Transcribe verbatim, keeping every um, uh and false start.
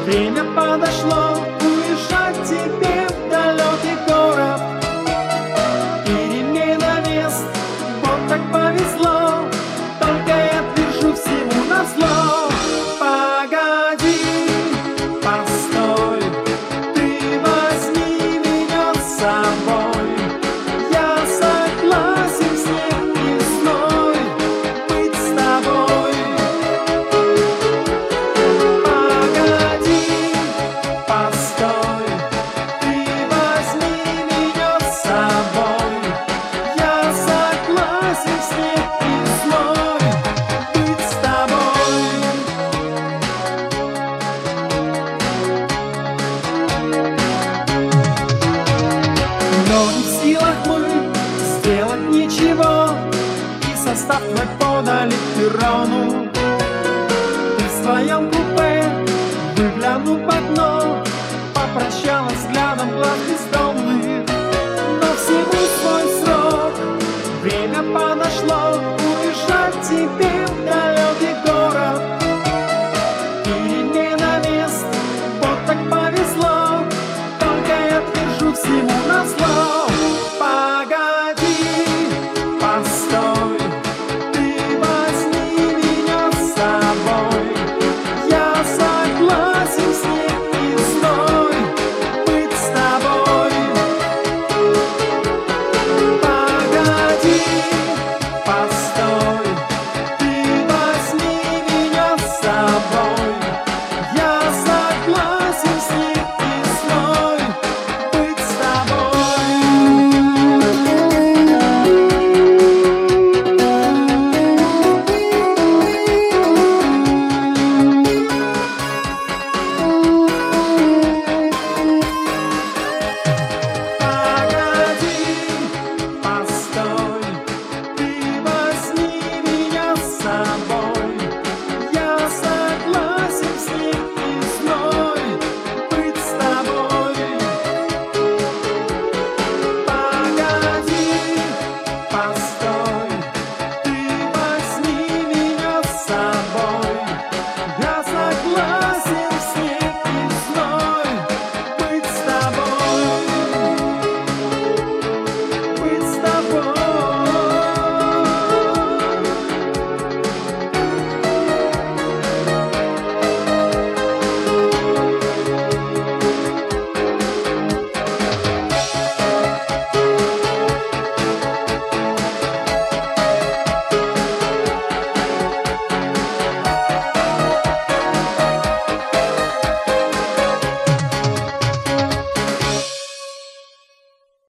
Время подошло уезжать тебе в далекий город. Перемена мест, вот так повезло. Только я движу всему назло. Погоди, постой, ты возьми меня с собой. Я согласен снег и зной быть с тобой. Погоди, постой, ты возьми меня с собой. Я согласен снег и зной быть с тобой. Но не в силах мы сделать ничего, и состав твой подали к перрону.